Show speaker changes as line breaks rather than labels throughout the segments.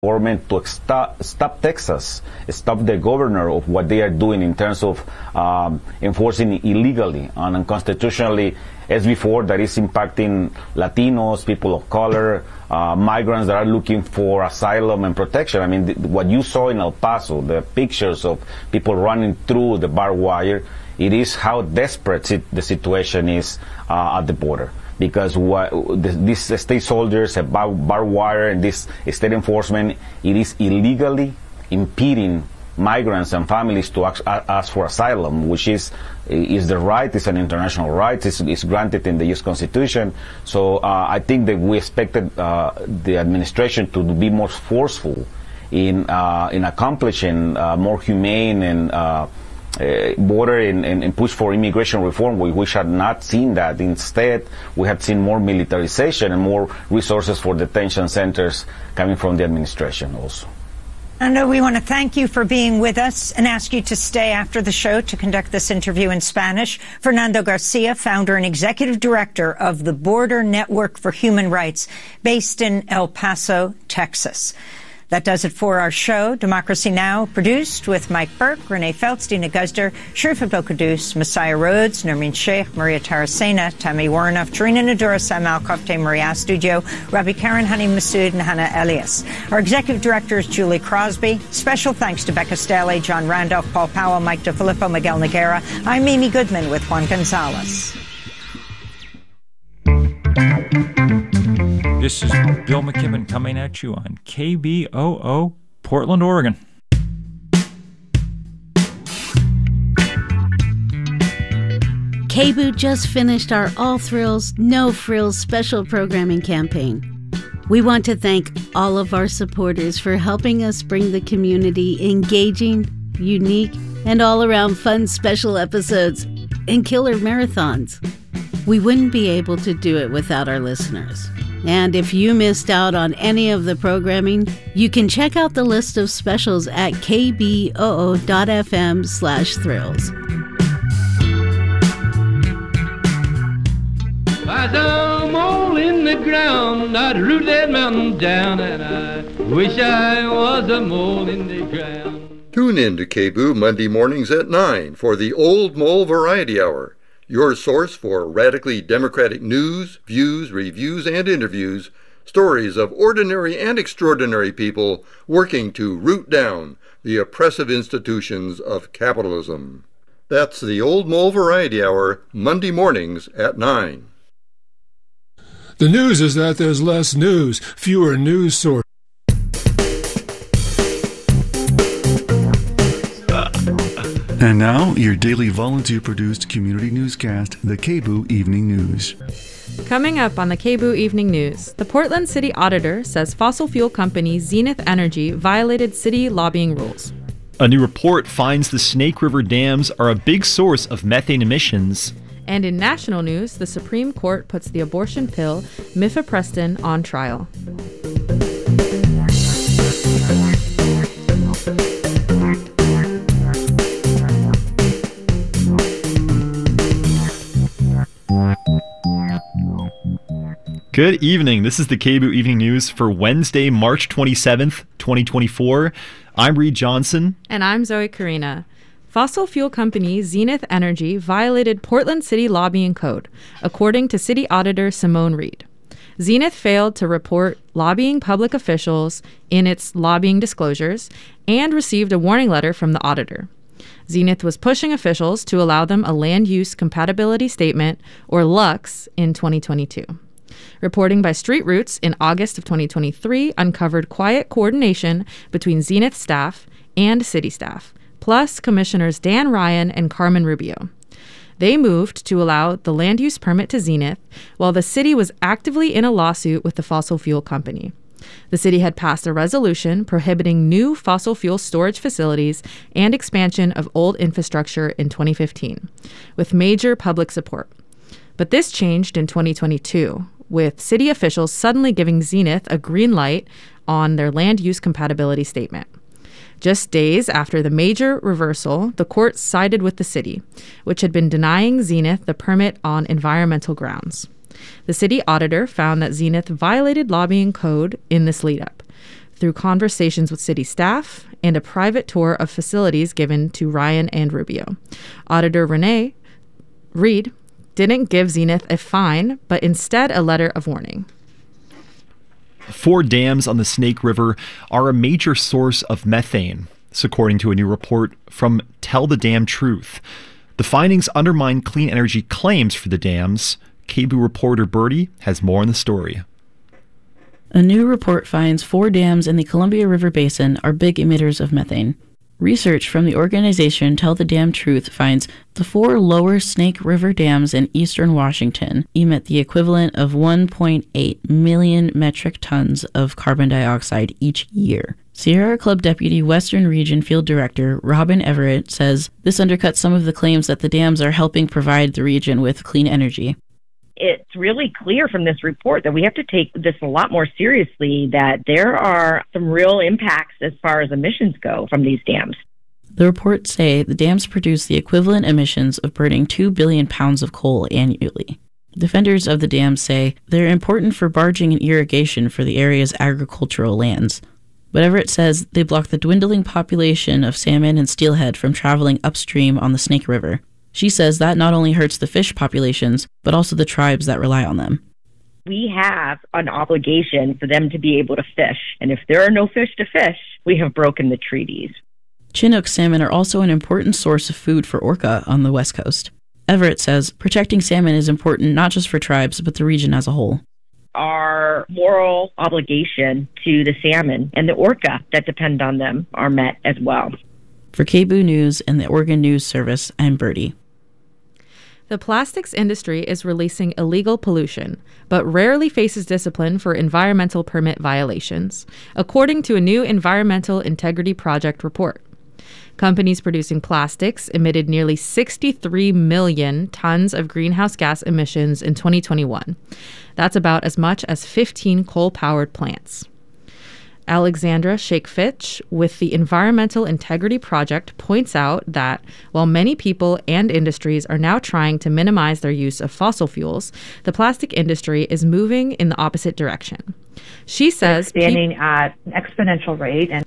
government to stop Texas, stop the governor of what they are doing in terms of enforcing illegally and unconstitutionally as before, that is impacting Latinos, people of color, migrants that are looking for asylum and protection. I mean, what you saw in El Paso, the pictures of people running through the barbed wire, it is how desperate the situation is at the border. Because these state soldiers have barbed wire and this state enforcement, it is illegally impeding migrants and families to ask for asylum, which is the right, it's an international right, it's granted in the U.S. Constitution. So I think that we expected the administration to be more forceful in accomplishing more humane and border and push for immigration reform. We had not seen that. Instead, we have seen more militarization and more resources for detention centers coming from the administration also.
Fernando, we want to thank you for being with us and ask you to stay after the show to conduct this interview in Spanish. Fernando Garcia, founder and executive director of the Border Network for Human Rights, based in El Paso, Texas. That does it for our show. Democracy Now! Produced with Mike Burke, Renee Feltz, Dina Guzder, Sharif Abdel-Quddus, Messiah Rhodes, Nermeen Sheikh, Maria Taracena, Tammy Warnoff, Tarina Nadura, Sam Alkofte, Maria Studio, Rabbi Karen, Hani Masood, and Hannah Elias. Our executive director is Julie Crosby. Special thanks to Becca Staley, John Randolph, Paul Powell, Mike DeFilippo, Miguel Noguera. I'm Amy Goodman with Juan Gonzalez.
This is Bill McKibben coming at you on KBOO, Portland, Oregon.
KBOO just finished our All Thrills, No Frills special programming campaign. We want to thank all of our supporters for helping us bring the community engaging, unique, and all-around fun special episodes and killer marathons. We wouldn't be able to do it without our listeners. And if you missed out on any of the programming, you can check out the list of specials at kboo.fm/thrills.
I done a mole in the ground, I'd root that mountain down, and I wish I was a mole in the ground.
Tune in to KBOO Monday mornings at 9 for the Old Mole Variety Hour, your source for radically democratic news, views, reviews, and interviews, stories of ordinary and extraordinary people working to root down the oppressive institutions of capitalism. That's the Old Mole Variety Hour, Monday mornings at 9.
The news is that there's less news, fewer news sources.
And now, your daily volunteer-produced community newscast, the KBOO Evening News.
Coming up on the KBOO Evening News, the Portland City Auditor says fossil fuel company Zenith Energy violated city lobbying rules.
A new report finds the Snake River dams are a big source of methane emissions.
And in national news, the Supreme Court puts the abortion pill mifepristone on trial.
Good evening. This is the KBOO Evening News for Wednesday, March 27th, 2024. I'm Reed Johnson.
And I'm Zoe Carina. Fossil fuel company Zenith Energy violated Portland City Lobbying Code, according to City Auditor Simone Reed. Zenith failed to report lobbying public officials in its lobbying disclosures and received a warning letter from the auditor. Zenith was pushing officials to allow them a Land Use Compatibility Statement, or LUX, in 2022. Reporting by Street Roots in August of 2023 uncovered quiet coordination between Zenith staff and city staff, plus Commissioners Dan Ryan and Carmen Rubio. They moved to allow the land use permit to Zenith while the city was actively in a lawsuit with the fossil fuel company. The city had passed a resolution prohibiting new fossil fuel storage facilities and expansion of old infrastructure in 2015, with major public support. But this changed in 2022, with city officials suddenly giving Zenith a green light on their land use compatibility statement. Just days after the major reversal, the court sided with the city, which had been denying Zenith the permit on environmental grounds. The city auditor found that Zenith violated lobbying code in this lead-up. through conversations with city staff and a private tour of facilities given to Ryan and Rubio. Auditor Renee Reed didn't give Zenith a fine, but instead a letter of warning.
4 dams on the Snake River are a major source of methane, this according to a new report from Tell the Damn Truth. The findings undermine clean energy claims for the dams. KBOO reporter Birdie has more on the story.
A new report finds 4 dams in the Columbia River Basin are big emitters of methane. Research from the organization Tell the Damn Truth finds the 4 lower Snake River dams in eastern Washington emit the equivalent of 1.8 million metric tons of carbon dioxide each year. Sierra Club Deputy Western Region Field Director Robin Everett says this undercuts some of the claims that the dams are helping provide the region with clean energy.
It's really clear from this report that we have to take this a lot more seriously, that there are some real impacts as far as emissions go from these dams.
The reports say the dams produce the equivalent emissions of burning 2 billion pounds of coal annually. Defenders of the dams say they're important for barging and irrigation for the area's agricultural lands. But Everett says they block the dwindling population of salmon and steelhead from traveling upstream on the Snake River. She says that not only hurts the fish populations, but also the tribes that rely on them.
We have an obligation for them to be able to fish, and if there are no fish to fish, we have broken the treaties.
Chinook salmon are also an important source of food for orca on the West Coast. Everett says protecting salmon is important not just for tribes, but the region as a whole.
Our moral obligation to the salmon and the orca that depend on them are met as well.
For KBOO News and the Oregon News Service, I'm Birdie.
The plastics industry is releasing illegal pollution, but rarely faces discipline for environmental permit violations, according to a new Environmental Integrity Project report. Companies producing plastics emitted nearly 63 million tons of greenhouse gas emissions in 2021. That's about as much as 15 coal-powered plants. Alexandra Shake-Fitch with the Environmental Integrity Project points out that while many people and industries are now trying to minimize their use of fossil fuels, the plastic industry is moving in the opposite direction. She says
expanding at an exponential rate, and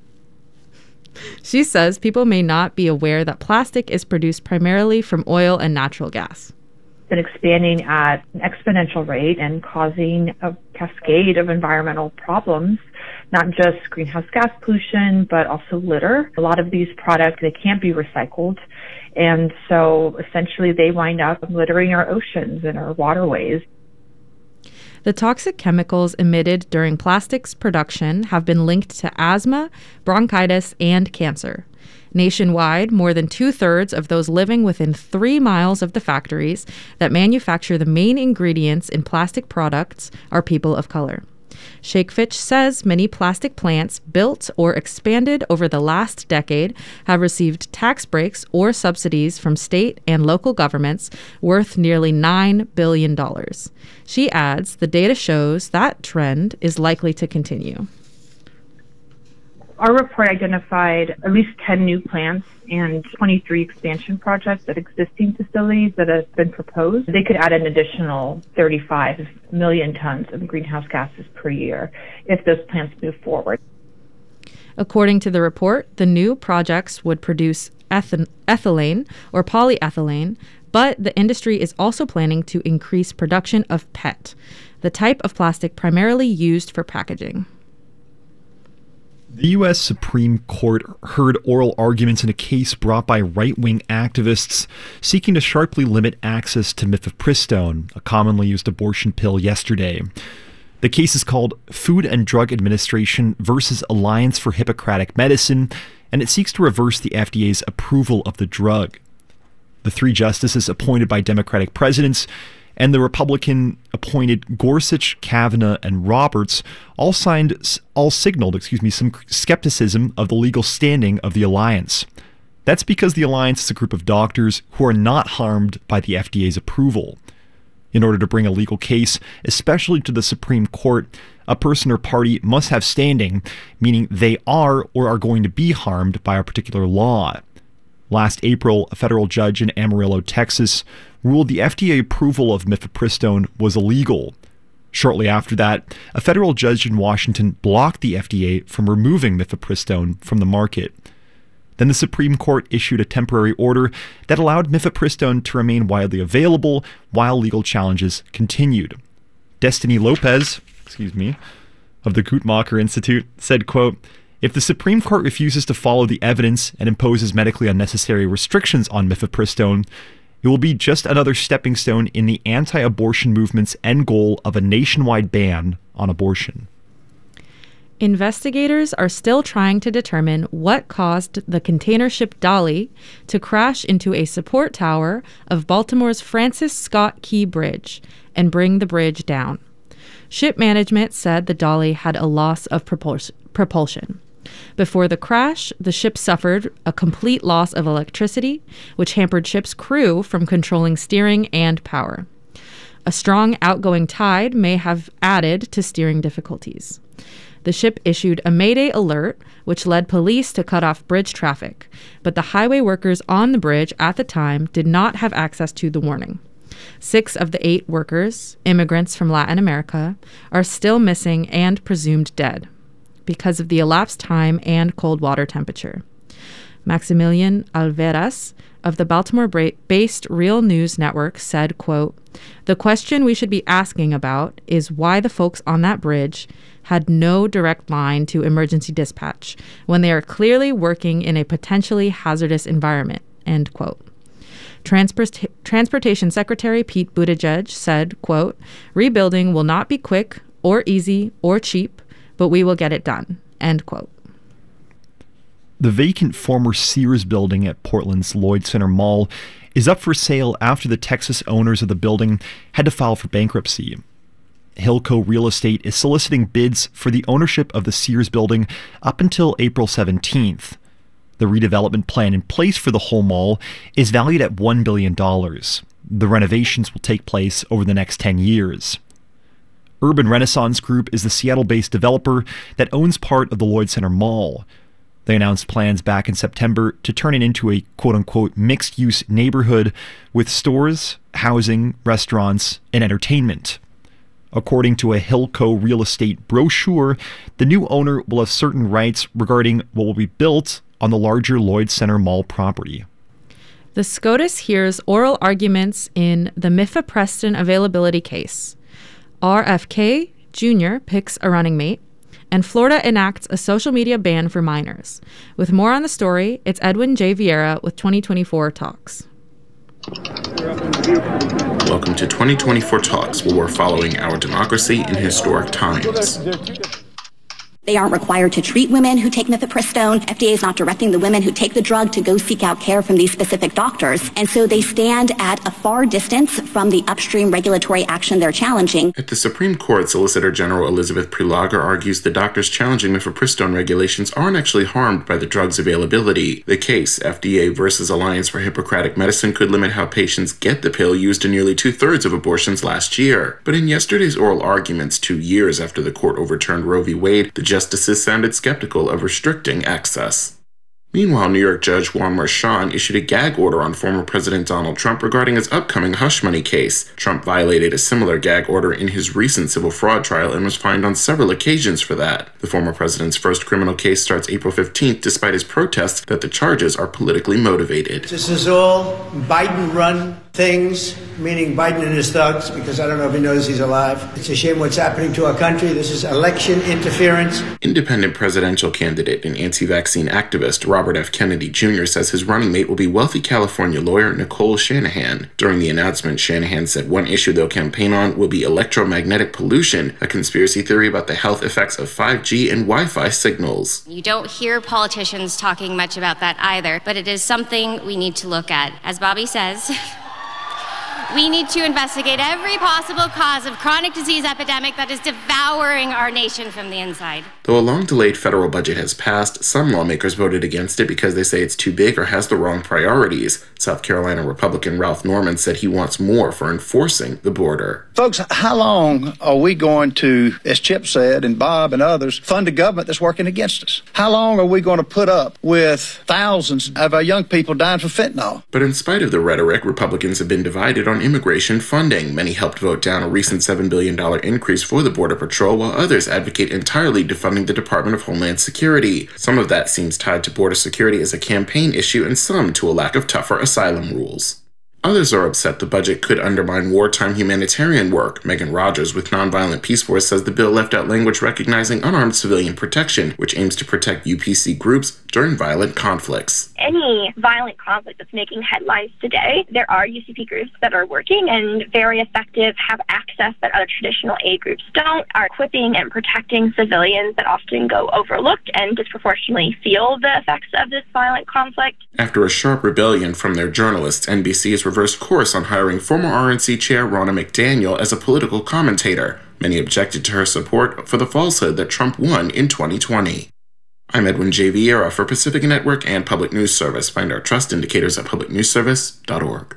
she says people may not be aware that plastic is produced primarily from oil and natural gas.
Been expanding at an exponential rate and causing a cascade of environmental problems, not just greenhouse gas pollution, but also litter. A lot of these products, they can't be recycled, and so essentially they wind up littering our oceans and our waterways.
The toxic chemicals emitted during plastics production have been linked to asthma, bronchitis, and cancer. Nationwide, more than 2/3 of those living within 3 miles of the factories that manufacture the main ingredients in plastic products are people of color. Shake-Fitch says many plastic plants built or expanded over the last decade have received tax breaks or subsidies from state and local governments worth nearly $9 billion. She adds the data shows that trend is likely to continue.
Our report identified at least 10 new plants and 23 expansion projects at existing facilities that have been proposed. They could add an additional 35 million tons of greenhouse gases per year if those plants move forward.
According to the report, the new projects would produce ethylene or polyethylene, but the industry is also planning to increase production of PET, the type of plastic primarily used for packaging.
The U.S. Supreme Court heard oral arguments in a case brought by right-wing activists seeking to sharply limit access to mifepristone, a commonly used abortion pill, yesterday. The case is called Food and Drug Administration versus Alliance for Hippocratic Medicine, and it seeks to reverse the FDA's approval of the drug. The 3 justices appointed by Democratic presidents and the Republican-appointed Gorsuch, Kavanaugh, and Roberts all signaled some skepticism of the legal standing of the alliance. That's because the alliance is a group of doctors who are not harmed by the FDA's approval. In order to bring a legal case, especially to the Supreme Court, a person or party must have standing, meaning they are or are going to be harmed by a particular law. Last April, a federal judge in Amarillo, Texas, ruled the FDA approval of mifepristone was illegal. Shortly after that, a federal judge in Washington blocked the FDA from removing mifepristone from the market. Then the Supreme Court issued a temporary order that allowed mifepristone to remain widely available while legal challenges continued. Destiny Lopez, of the Guttmacher Institute, said, quote, "If the Supreme Court refuses to follow the evidence and imposes medically unnecessary restrictions on mifepristone, it will be just another stepping stone in the anti-abortion movement's end goal of a nationwide ban on abortion."
Investigators are still trying to determine what caused the container ship Dolly to crash into a support tower of Baltimore's Francis Scott Key Bridge and bring the bridge down. Ship management said the Dolly had a loss of propulsion. Before the crash, the ship suffered a complete loss of electricity, which hampered ship's crew from controlling steering and power. A strong outgoing tide may have added to steering difficulties. The ship issued a Mayday alert, which led police to cut off bridge traffic, but the highway workers on the bridge at the time did not have access to the warning. 6 of the 8 workers, immigrants from Latin America, are still missing and presumed dead because of the elapsed time and cold water temperature. Maximilian Alveras of the Baltimore-based Real News Network said, quote, "The question we should be asking about is why the folks on that bridge had no direct line to emergency dispatch when they are clearly working in a potentially hazardous environment," end quote. Transportation Secretary Pete Buttigieg said, quote, "Rebuilding will not be quick or easy or cheap, but we will get it done," end quote.
The vacant former Sears building at Portland's Lloyd Center Mall is up for sale after the Texas owners of the building had to file for bankruptcy. Hilco Real Estate is soliciting bids for the ownership of the Sears building up until April 17th. The redevelopment plan in place for the whole mall is valued at $1 billion. The renovations will take place over the next 10 years. Urban Renaissance Group is the Seattle-based developer that owns part of the Lloyd Center Mall. They announced plans back in September to turn it into a quote-unquote mixed-use neighborhood with stores, housing, restaurants, and entertainment. According to a Hilco Real Estate brochure, the new owner will have certain rights regarding what will be built on the larger Lloyd Center Mall property.
The SCOTUS hears oral arguments in the mifepristone availability case. RFK Jr. picks a running mate, and Florida enacts a social media ban for minors. With more on the story, it's Edwin J. Vieira with 2024 Talks.
Welcome to 2024 Talks, where we're following our democracy in historic times.
They aren't required to treat women who take mifepristone. FDA is not directing the women who take the drug to go seek out care from these specific doctors. And so they stand at a far distance from the upstream regulatory action they're challenging.
At the Supreme Court, Solicitor General Elizabeth Prelogar argues the doctors challenging mifepristone regulations aren't actually harmed by the drug's availability. The case, FDA versus Alliance for Hippocratic Medicine, could limit how patients get the pill used in nearly 2/3 of abortions last year. But in yesterday's oral arguments, 2 years after the court overturned Roe v. Wade, the justices sounded skeptical of restricting access. Meanwhile, New York Judge Juan Merchan issued a gag order on former President Donald Trump regarding his upcoming hush money case. Trump violated a similar gag order in his recent civil fraud trial and was fined on several occasions for that. The former president's first criminal case starts April 15th, despite his protests that the charges are politically motivated.
This is all Biden-run things, meaning Biden and his thugs, because I don't know if he knows he's alive. It's a shame what's happening to our country. This is election interference.
Independent presidential candidate and anti-vaccine activist Robert F. Kennedy Jr. says his running mate will be wealthy California lawyer Nicole Shanahan. During the announcement, Shanahan said one issue they'll campaign on will be electromagnetic pollution, a conspiracy theory about the health effects of 5G and Wi-Fi signals.
You don't hear politicians talking much about that either, but it is something we need to look at. As Bobby says, we need to investigate every possible cause of chronic disease epidemic that is devouring our nation from the inside.
Though a long-delayed federal budget has passed, some lawmakers voted against it because they say it's too big or has the wrong priorities. South Carolina Republican Ralph Norman said he wants more for enforcing the border.
Folks, how long are we going to, as Chip said, and Bob and others, fund a government that's working against us? How long are we going to put up with thousands of our young people dying from fentanyl?
But in spite of the rhetoric, Republicans have been divided on immigration funding. Many helped vote down a recent $7 billion increase for the Border Patrol, while others advocate entirely defunding the Department of Homeland Security. Some of that seems tied to border security as a campaign issue, and some to a lack of tougher asylum rules. Others are upset the budget could undermine wartime humanitarian work. Megan Rogers with Nonviolent Peace Force says the bill left out language recognizing unarmed civilian protection, which aims to protect UPC groups during violent conflicts.
Any violent conflict that's making headlines today, there are UCP groups that are working and very effective, have access that other traditional aid groups don't, are equipping and protecting civilians that often go overlooked and disproportionately feel the effects of this violent conflict.
After a sharp rebellion from their journalists, NBC has reversed course on hiring former RNC chair Ronna McDaniel as a political commentator. Many objected to her support for the falsehood that Trump won in 2020. I'm Edwin J. Vieira for Pacifica Network and Public News Service. Find our trust indicators at publicnewsservice.org.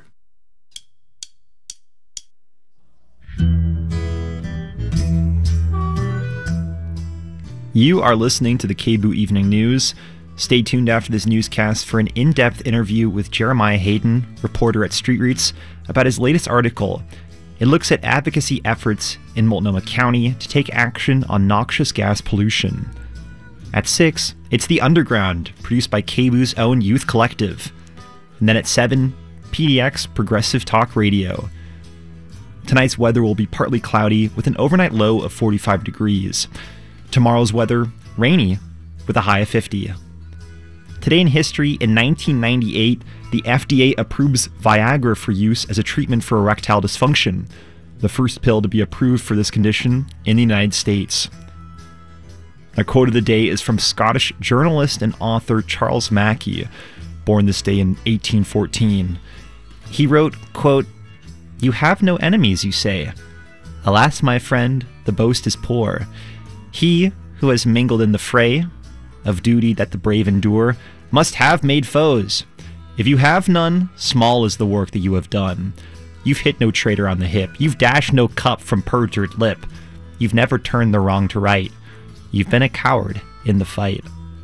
You are listening to the KBOO Evening News. Stay tuned after this newscast for an in-depth interview with Jeremiah Hayden, reporter at StreetRoots, about his latest article. It looks at advocacy efforts in Multnomah County to take action on noxious gas pollution. At 6, it's The Underground, produced by KBOO's own Youth Collective. And then at 7, PDX Progressive Talk Radio. Tonight's weather will be partly cloudy with an overnight low of 45 degrees. Tomorrow's weather, rainy with a high of 50. Today in history, in 1998, the FDA approves Viagra for use as a treatment for erectile dysfunction, the first pill to be approved for this condition in the United States. Our quote of the day is from Scottish journalist and author Charles Mackay, born this day in 1814. He wrote, quote, "You have no enemies, you say. Alas, my friend, the boast is poor. He who has mingled in the fray of duty that the brave endure must have made foes. If you have none, small is the work that you have done. You've hit no traitor on the hip. You've dashed no cup from perjured lip. You've never turned the wrong to right. You've been a coward in the fight."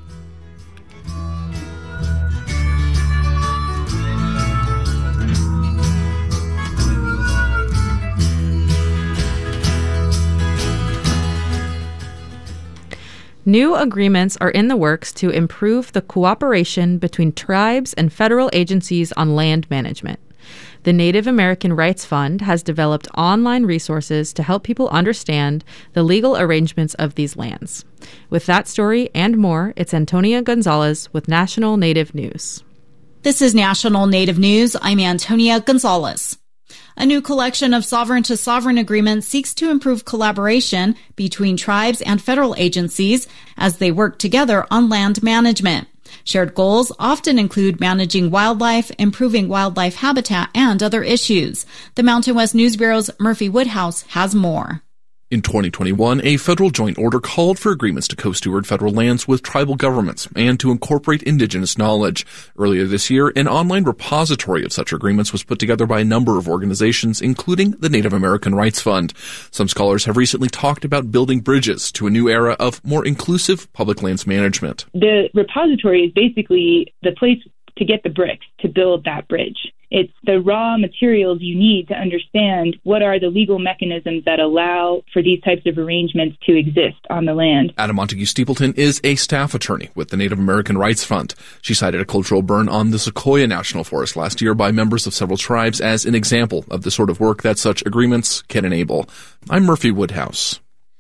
New agreements are in the works to improve the cooperation between tribes and federal agencies on land management. The Native American Rights Fund has developed online resources to help people understand the legal arrangements of these lands. With that story and more, it's Antonia Gonzalez with National Native News.
This is National Native News. I'm Antonia Gonzalez. A new collection of sovereign-to-sovereign agreements seeks to improve collaboration between tribes and federal agencies as they work together on land management. Shared goals often include managing wildlife, improving wildlife habitat, and other issues. The Mountain West News Bureau's Murphy Woodhouse has more.
In 2021, a federal joint order called for agreements to co-steward federal lands with tribal governments and to incorporate indigenous knowledge. Earlier this year, an online repository of such agreements was put together by a number of organizations, including the Native American Rights Fund. Some scholars have recently talked about building bridges to a new era of more inclusive public lands management.
The repository is basically the place to get the bricks to build that bridge. It's the raw materials you need to understand what are the legal mechanisms that allow for these types of arrangements to exist on the land.
Adam Montague Steepleton is a staff attorney with the Native American Rights Fund. She cited a cultural burn on the Sequoia National Forest last year by members of several tribes as an example of the sort of work that such agreements can enable. I'm Murphy Woodhouse.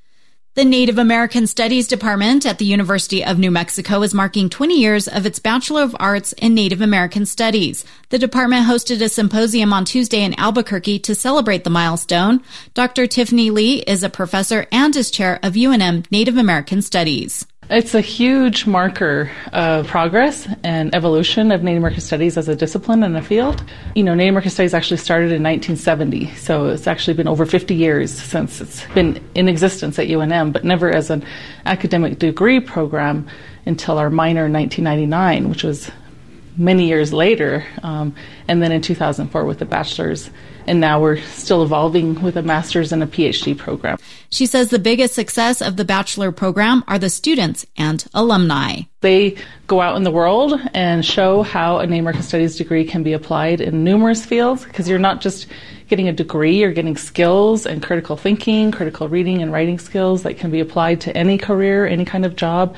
The Native American Studies Department at the University of New Mexico is marking 20 years of its Bachelor of Arts in Native American Studies. The department hosted a symposium on Tuesday in Albuquerque to celebrate the milestone. Dr. Tiffany Lee is a professor and is chair of UNM Native American Studies.
It's a huge marker of progress and evolution of Native American Studies as a discipline and a field. Native American Studies actually started in 1970, so it's actually been over 50 years since it's been in existence at UNM, but never as an academic degree program until our minor in 1999, which was many years later, and then in 2004 with the bachelor's. And now we're still evolving with a master's and a PhD program.
She says the biggest success of the bachelor program are the students and alumni.
They go out in the world and show how a Native American Studies degree can be applied in numerous fields, because you're not just getting a degree, you're getting skills and critical thinking, critical reading and writing skills that can be applied to any career, any kind of job.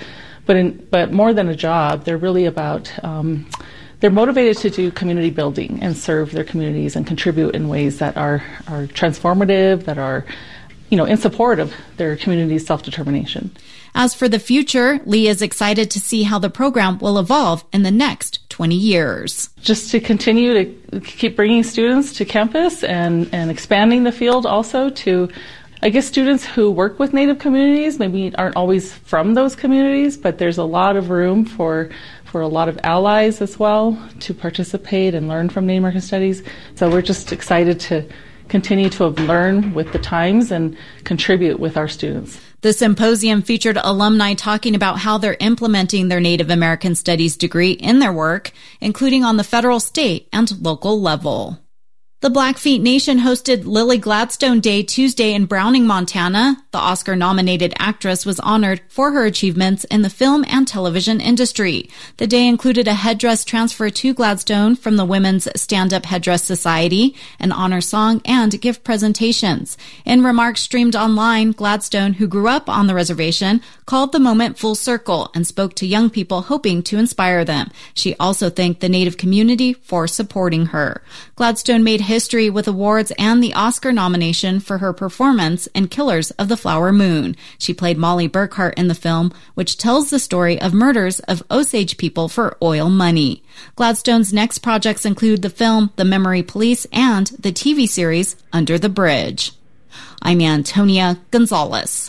But more than a job, they're really about they're motivated to do community building and serve their communities and contribute in ways that are transformative, that are, in support of their community's self-determination.
As for the future, Lee is excited to see how the program will evolve in the next 20 years.
Just to continue to keep bringing students to campus and expanding the field also to, I guess, students who work with Native communities, maybe aren't always from those communities, but there's a lot of room for a lot of allies as well to participate and learn from Native American Studies. So we're just excited to continue to learn with the times and contribute with our students.
The symposium featured alumni talking about how they're implementing their Native American Studies degree in their work, including on the federal, state, and local level. The Blackfeet Nation hosted Lily Gladstone Day Tuesday in Browning, Montana. The Oscar-nominated actress was honored for her achievements in the film and television industry. The day included a headdress transfer to Gladstone from the Women's Stand-Up Headdress Society, an honor song, and gift presentations. In remarks streamed online, Gladstone, who grew up on the reservation, called the moment full circle and spoke to young people hoping to inspire them. She also thanked the Native community for supporting her. Gladstone made history with awards and the Oscar nomination for her performance in Killers of the Flower Moon. She played Molly Burkhart in the film, which tells the story of murders of Osage people for oil money. Gladstone's next projects include the film The Memory Police and the TV series Under the Bridge. I'm Antonia Gonzalez.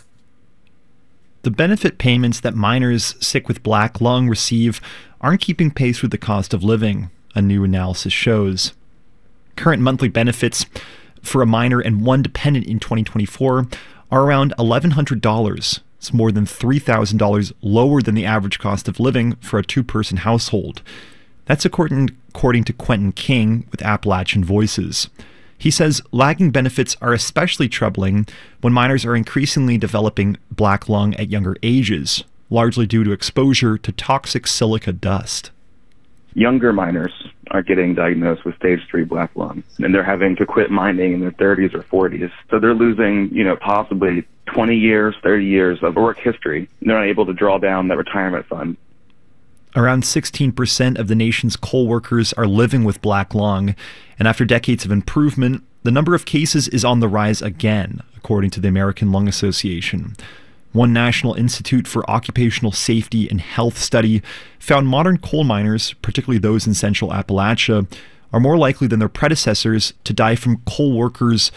The benefit payments that miners sick with black lung receive aren't keeping pace with the cost of living, a new analysis shows. Current monthly benefits for a miner and one dependent in 2024 are around $1,100. It's more than $3,000 lower than the average cost of living for a two-person household. That's according to Quentin King with Appalachian Voices. He says lagging benefits are especially troubling when miners are increasingly developing black lung at younger ages, largely due to exposure to toxic silica dust.
Younger miners are getting diagnosed with stage 3 black lung, and they're having to quit mining in their 30s or 40s. So they're losing, possibly 20 years, 30 years of work history. They're not able to draw down that retirement fund.
Around 16% of the nation's coal workers are living with black lung, and after decades of improvement, the number of cases is on the rise again, according to the American Lung Association. One National Institute for Occupational Safety and Health study found modern coal miners, particularly those in central Appalachia, are more likely than their predecessors to die from coal workers'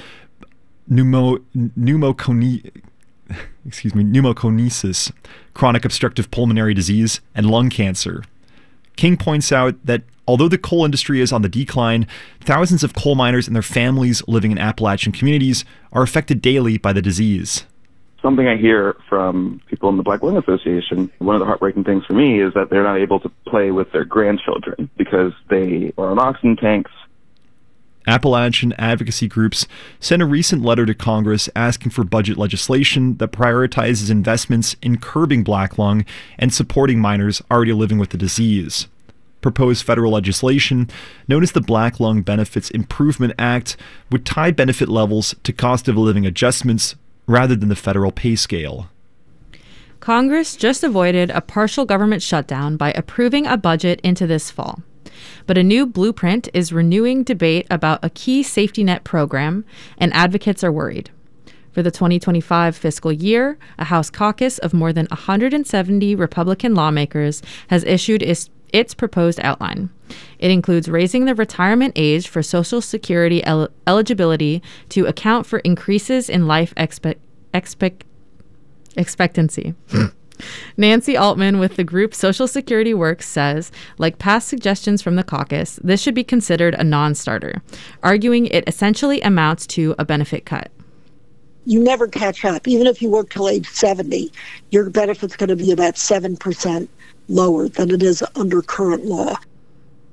pneumoconiosis, chronic obstructive pulmonary disease, and lung cancer. King points out that although the coal industry is on the decline, thousands of coal miners and their families living in Appalachian communities are affected daily by the disease.
Something I hear from people in the Black Lung Association, one of the heartbreaking things for me is that they're not able to play with their grandchildren because they are on oxygen tanks.
Appalachian advocacy groups sent a recent letter to Congress asking for budget legislation that prioritizes investments in curbing black lung and supporting miners already living with the disease. Proposed federal legislation, known as the Black Lung Benefits Improvement Act, would tie benefit levels to cost of living adjustments rather than the federal pay scale.
Congress just avoided a partial government shutdown by approving a budget into this fall. But a new blueprint is renewing debate about a key safety net program, and advocates are worried. For the 2025 fiscal year, a House caucus of more than 170 Republican lawmakers has issued its proposed outline. It includes raising the retirement age for Social Security eligibility to account for increases in life expectancy. Nancy Altman with the group Social Security Works says, like past suggestions from the caucus, this should be considered a non-starter, arguing it essentially amounts to a benefit cut.
You never catch up. Even if you work till age 70, your benefit's going to be about 7% lower than it is under current law.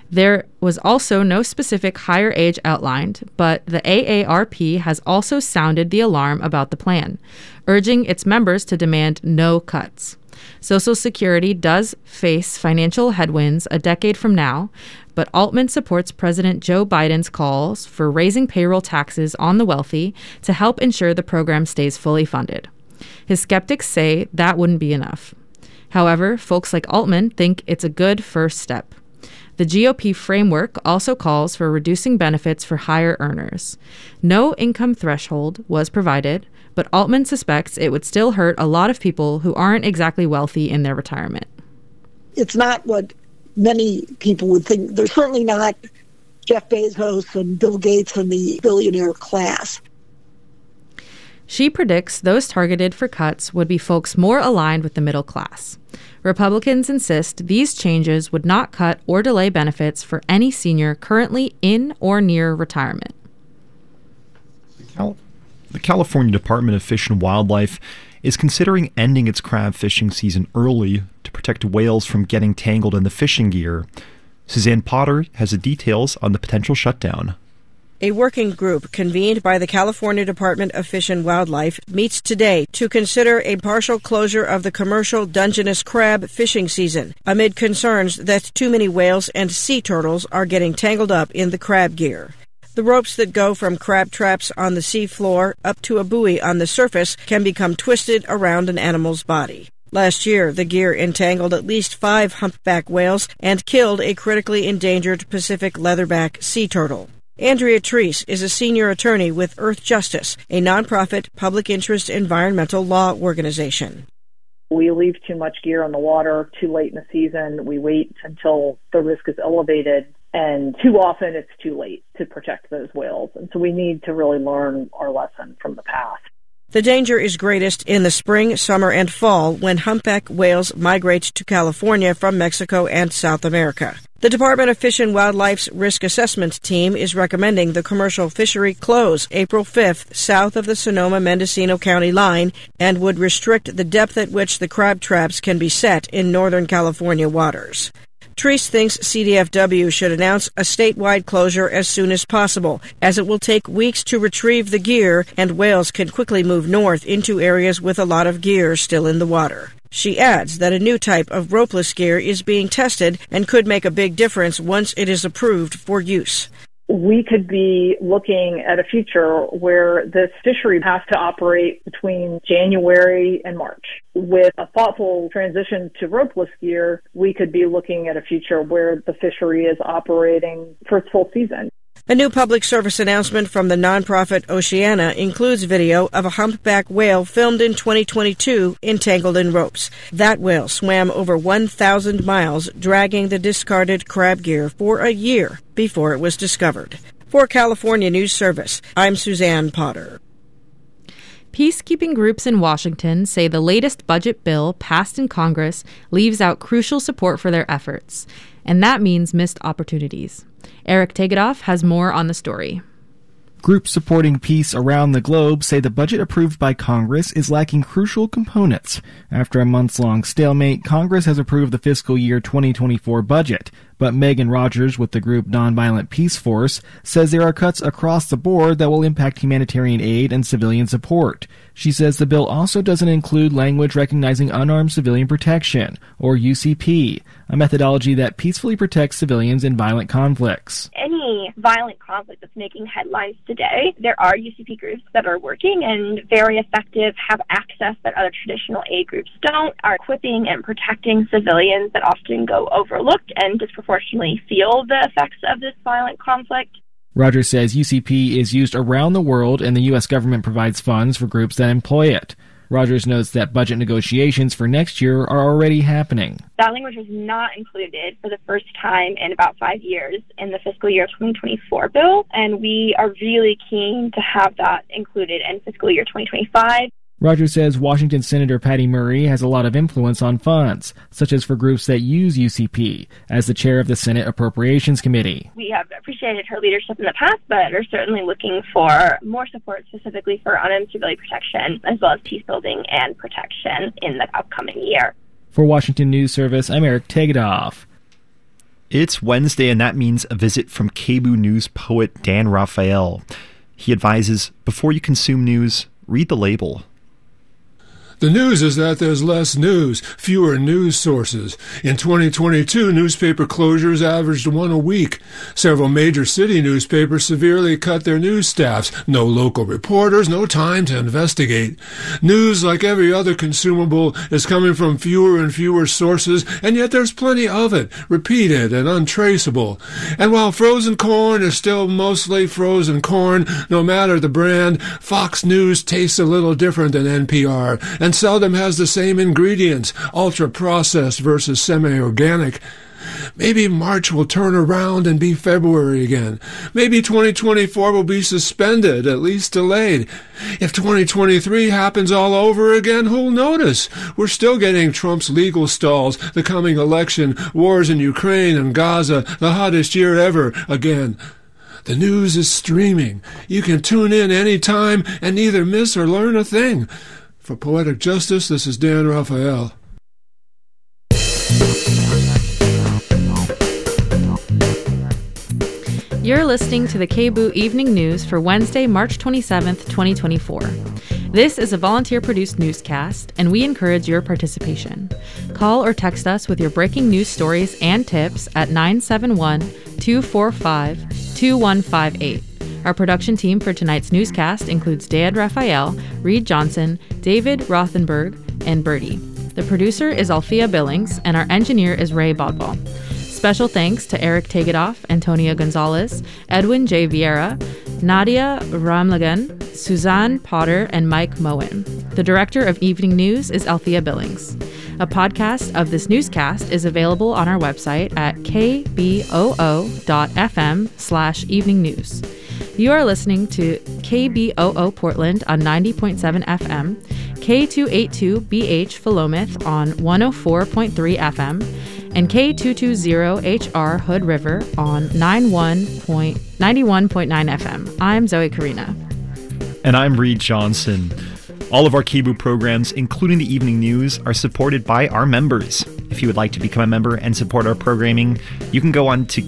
There was also no specific higher age outlined, but the AARP has also sounded the alarm about the plan, urging its members to demand no cuts. Social Security does face financial headwinds a decade from now, but Altman supports President Joe Biden's calls for raising payroll taxes on the wealthy to help ensure the program stays fully funded. His skeptics say that wouldn't be enough. However, folks like Altman think it's a good first step. The GOP framework also calls for reducing benefits for higher earners. No income threshold was provided, but Altman suspects it would still hurt a lot of people who aren't exactly wealthy in their retirement.
It's not what many people would think. They're certainly not Jeff Bezos and Bill Gates and the billionaire class.
She predicts those targeted for cuts would be folks more aligned with the middle class. Republicans insist these changes would not cut or delay benefits for any senior currently in or near retirement.
The California Department of Fish and Wildlife is considering ending its crab fishing season early to protect whales from getting tangled in the fishing gear. Suzanne Potter has the details on the potential shutdown.
A working group convened by the California Department of Fish and Wildlife meets today to consider a partial closure of the commercial Dungeness crab fishing season amid concerns that too many whales and sea turtles are getting tangled up in the crab gear. The ropes that go from crab traps on the sea floor up to a buoy on the surface can become twisted around an animal's body. Last year, the gear entangled at least 5 humpback whales and killed a critically endangered Pacific leatherback sea turtle. Andrea Treese is a senior attorney with Earth Justice, a nonprofit public interest environmental law organization.
We leave too much gear on the water too late in the season. We wait until the risk is elevated, and too often it's too late to protect those whales. And so we need to really learn our lesson from the past.
The danger is greatest in the spring, summer, and fall when humpback whales migrate to California from Mexico and South America. The Department of Fish and Wildlife's risk assessment team is recommending the commercial fishery close April 5th south of the Sonoma-Mendocino County line and would restrict the depth at which the crab traps can be set in Northern California waters. Treese thinks CDFW should announce a statewide closure as soon as possible, as it will take weeks to retrieve the gear and whales can quickly move north into areas with a lot of gear still in the water. She adds that a new type of ropeless gear is being tested and could make a big difference once it is approved for use.
We could be looking at a future where this fishery has to operate between January and March. With a thoughtful transition to ropeless gear, we could be looking at a future where the fishery is operating for its full season.
A new public service announcement from the nonprofit Oceana includes video of a humpback whale filmed in 2022 entangled in ropes. That whale swam over 1,000 miles, dragging the discarded crab gear for a year before it was discovered. For California News Service, I'm Suzanne Potter.
Peacekeeping groups in Washington say the latest budget bill passed in Congress leaves out crucial support for their efforts, and that means missed opportunities. Eric Tegedoff has more on the story.
Groups supporting peace around the globe say the budget approved by Congress is lacking crucial components. After a months-long stalemate, Congress has approved the fiscal year 2024 budget, but Megan Rogers with the group Nonviolent Peace Force says there are cuts across the board that will impact humanitarian aid and civilian support. She says the bill also doesn't include language recognizing unarmed civilian protection, or UCP, a methodology that peacefully protects civilians in violent conflicts.
Any violent conflict that's making headlines today, there are UCP groups that are working and very effective, have access that other traditional aid groups don't, are equipping and protecting civilians that often go overlooked and disproportionately feel the effects of this violent conflict.
Rogers says UCP is used around the world and the U.S. government provides funds for groups that employ it. Rogers notes that budget negotiations for next year are already happening.
That language was not included for the first time in about 5 years in the fiscal year 2024 bill, and we are really keen to have that included in fiscal year 2025.
Rogers says Washington Senator Patty Murray has a lot of influence on funds, such as for groups that use UCP, as the chair of the Senate Appropriations Committee.
We have appreciated her leadership in the past, but are certainly looking for more support specifically for unarmed civilian protection, as well as peace building and protection in the upcoming year.
For Washington News Service, I'm Eric Tegedoff.
It's Wednesday, and that means a visit from KBOO News poet Dan Raphael. He advises, before you consume news, read the label.
The news is that there's less news, fewer news sources. In 2022, newspaper closures averaged one a week. Several major city newspapers severely cut their news staffs. No local reporters, no time to investigate. News, like every other consumable, is coming from fewer and fewer sources, and yet there's plenty of it, repeated and untraceable. And while frozen corn is still mostly frozen corn, no matter the brand, Fox News tastes a little different than NPR, and seldom has the same ingredients, ultra-processed versus semi-organic. Maybe March will turn around and be February again. Maybe 2024 will be suspended, at least delayed. If 2023 happens all over again, who'll notice? We're still getting Trump's legal stalls, the coming election, wars in Ukraine and Gaza, the hottest year ever again. The news is streaming. You can tune in anytime and neither miss or learn a thing. For Poetic Justice, this is Dan Raphael.
You're listening to the KBOO Evening News for Wednesday, March 27th, 2024. This is a volunteer-produced newscast, and we encourage your participation. Call or text us with your breaking news stories and tips at 971-245-2158. Our production team for tonight's newscast includes Dan Raphael, Reed Johnson, David Rothenberg, and Birdie. The producer is Althea Billings, and our engineer is Ray Bodwell. Special thanks to Eric Tegedoff, Antonia Gonzalez, Edwin J. Vieira, Nadia Ramlagan, Suzanne Potter, and Mike Moen. The director of Evening News is Althea Billings. A podcast of this newscast is available on our website at kboo.fm/eveningnews. You are listening to KBOO Portland on 90.7 FM, K282BH Philomath on 104.3 FM, and K220HR Hood River on 91.9 FM. I'm Zoe Carina.
And I'm Reed Johnson. All of our KBOO programs, including the Evening News, are supported by our members. If you would like to become a member and support our programming, you can go on to